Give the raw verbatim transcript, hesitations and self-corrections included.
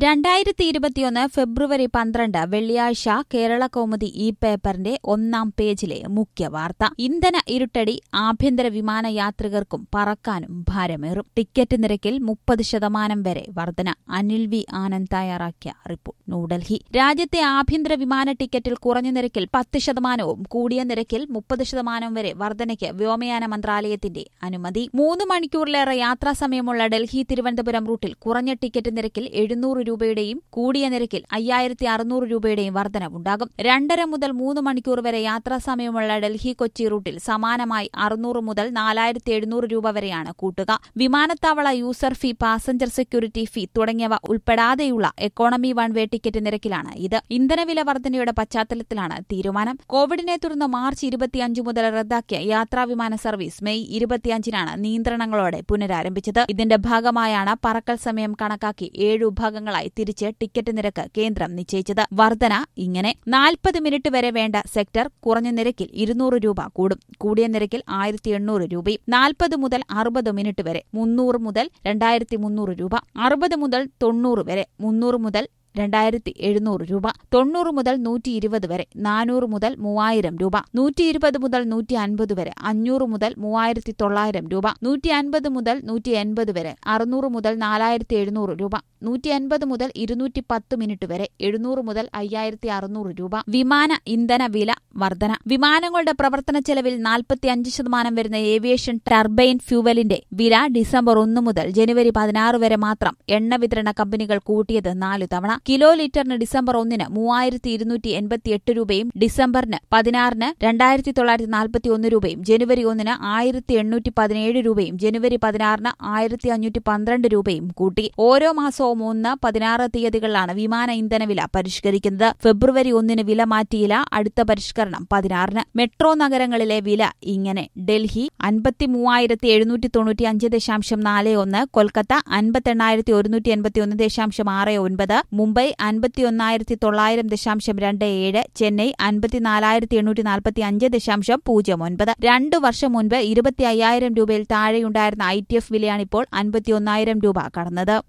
രണ്ടായിരത്തി ഇരുപത്തിയൊന്ന് ഫെബ്രുവരി പന്ത്രണ്ട് വെള്ളിയാഴ്ച കേരളകൗമുദി ഈ പേപ്പറിന്റെ ഒന്നാം പേജിലെ മുഖ്യ വാർത്ത. ഇന്ധന ഇരുട്ടടി ആഭ്യന്തര വിമാനയാത്രികർക്കും പറക്കാനും ഭാരമേറും. ടിക്കറ്റ് നിരക്കിൽ മുപ്പത് ശതമാനം വരെ വർധന. അനിൽ വി ആനന്ദ് തയ്യാറാക്കിയ റിപ്പോർട്ട്. ന്യൂഡൽഹി. രാജ്യത്തെ ആഭ്യന്തര വിമാന ടിക്കറ്റിൽ കുറഞ്ഞ നിരക്കിൽ പത്ത് ശതമാനവും കൂടിയ നിരക്കിൽ മുപ്പത് ശതമാനം വരെ വർധനയ്ക്ക് വ്യോമയാന മന്ത്രാലയത്തിന്റെ അനുമതി. മൂന്ന് മണിക്കൂറിലേറെ യാത്രാസമയമുള്ള ഡൽഹി തിരുവനന്തപുരം റൂട്ടിൽ കുറഞ്ഞ ടിക്കറ്റ് നിരക്കിൽ എഴുന്നൂറ് രൂപയുടെയും കൂടിയ നിരക്കിൽ അയ്യായിരത്തി അറുന്നൂറ് രൂപയുടെയും വർധനവുണ്ടാകും. രണ്ടര മുതൽ മൂന്ന് മണിക്കൂർ വരെ യാത്രാസമയമുള്ള ഡൽഹി കൊച്ചി റൂട്ടിൽ സമാനമായി അറുന്നൂറ് മുതൽ നാലായിരത്തി എഴുന്നൂറ് രൂപ വരെയാണ് കൂട്ടുക. വിമാനത്താവള user fee, passenger security fee തുടങ്ങിയവ ഉൾപ്പെടാതെയുള്ള എക്കോണമി വൺ വേ ടിക്കറ്റ് നിരക്കിലാണ് ഇത്. ഇന്ധനവില വർധനയുടെ പശ്ചാത്തലത്തിലാണ് തീരുമാനം. കോവിഡിനെ തുടർന്ന് മാർച്ച് ഇരുപത്തിയഞ്ച് മുതൽ റദ്ദാക്കിയ യാത്രാ വിമാന സർവീസ് മെയ് ഇരുപത്തിയഞ്ചിനാണ് നിയന്ത്രണങ്ങളോടെ പുനരാരംഭിച്ചത്. ഇതിന്റെ ഭാഗമായാണ് പറക്കൽ സമയം കണക്കാക്കി ഏഴ് വിഭാഗങ്ങളായി തിരിച്ച് ടിക്കറ്റ് നിരക്ക് കേന്ദ്രം നിശ്ചയിച്ചത്. വർധന ഇങ്ങനെ: നാൽപ്പത് മിനിറ്റ് വരെ വേണ്ട സെക്ടർ കുറഞ്ഞ നിരക്കിൽ ഇരുന്നൂറ് രൂപ കൂടും. കൂടിയ നിരക്കിൽ ആയിരത്തി എണ്ണൂറ് രൂപയും. നാൽപ്പത് മുതൽ അറുപത് മിനിറ്റ് വരെ മുന്നൂറ് മുതൽ രണ്ടായിരത്തി മുന്നൂറ് രൂപ. അറുപത് മുതൽ തൊണ്ണൂറ് വരെ മുന്നൂറ് മുതൽ രണ്ടായിരത്തി എഴുന്നൂറ് രൂപ. തൊണ്ണൂറ് മുതൽ നൂറ്റി ഇരുപത് വരെ നാനൂറ് മുതൽ മൂവായിരം രൂപ. നൂറ്റി ഇരുപത് മുതൽ നൂറ്റി അൻപത് വരെ അഞ്ഞൂറ് മുതൽ മൂവായിരത്തി തൊള്ളായിരം രൂപ. നൂറ്റി അൻപത് മുതൽ നൂറ്റി എൺപത് വരെ അറുന്നൂറ് മുതൽ നാലായിരത്തി എഴുന്നൂറ് രൂപ. നൂറ്റി അൻപത് മുതൽ ഇരുന്നൂറ്റി പത്ത് മിനിറ്റ് വരെ എഴുന്നൂറ് മുതൽ അയ്യായിരത്തി അറുന്നൂറ് രൂപ. വിമാന ഇന്ധന വില വർധന. വിമാനങ്ങളുടെ പ്രവർത്തന ചെലവിൽ നാൽപ്പത്തി അഞ്ച് ശതമാനം വരുന്ന ഏവിയേഷൻ ടർബൈൻ ഫ്യൂവലിന്റെ വില ഡിസംബർ ഒന്ന് മുതൽ ജനുവരി പതിനാറ് വരെ മാത്രം എണ്ണ വിതരണ കമ്പനികൾ കൂട്ടിയത് നാലു തവണ. കിലോ ലിറ്ററിന് ഡിസംബർ ഒന്നിന് മൂവായിരത്തി ഇരുന്നൂറ്റി എൺപത്തി എട്ട് രൂപയും ഡിസംബറിന് പതിനാറിന് രണ്ടായിരത്തി തൊള്ളായിരത്തി നാൽപ്പത്തി ഒന്ന് രൂപയും ജനുവരി ഒന്നിന് ആയിരത്തി എണ്ണൂറ്റി പതിനേഴ് രൂപയും ജനുവരി പതിനാറിന് ആയിരത്തി അഞ്ഞൂറ്റി പന്ത്രണ്ട് രൂപയും കൂട്ടി. ഓരോ മാസവും ഒന്ന് പതിനാറ് തീയതികളിലാണ് വിമാന ഇന്ധനവില പരിഷ്കരിക്കുന്നത്. ഫെബ്രുവരി ഒന്നിന് വില മാറ്റിയില്ല. അടുത്ത പരിഷ്കരണം പതിനാറിന്. മെട്രോ നഗരങ്ങളിലെ വില ഇങ്ങനെ: ഡൽഹി അൻപത്തി മൂവായിരത്തി എഴുന്നൂറ്റി തൊണ്ണൂറ്റി അഞ്ച് ദശാംശം നാല് ഒന്ന്, കൊൽക്കത്ത അൻപത്തി എണ്ണായിരത്തി ഒരുന്നൂറ്റി എൺപത്തി ഒന്ന് ദശാംശം ആറ് ഒൻപത്, മുംബൈ അൻപത്തി ഒന്നായിരത്തി തൊള്ളായിരം ദശാംശം രണ്ട് ഏഴ്, ചെന്നൈ അൻപത്തിനാലായിരത്തി എണ്ണൂറ്റി നാൽപ്പത്തി അഞ്ച് ദശാംശം പൂജ്യം ഒൻപത്. രണ്ടു വർഷം മുൻപ് ഇരുപത്തി അയ്യായിരം രൂപയിൽ താഴെയുണ്ടായിരുന്ന ഐ ടി എഫ് വിലയാണിപ്പോൾ അൻപത്തി ഒന്നായിരം രൂപ കടന്നത്.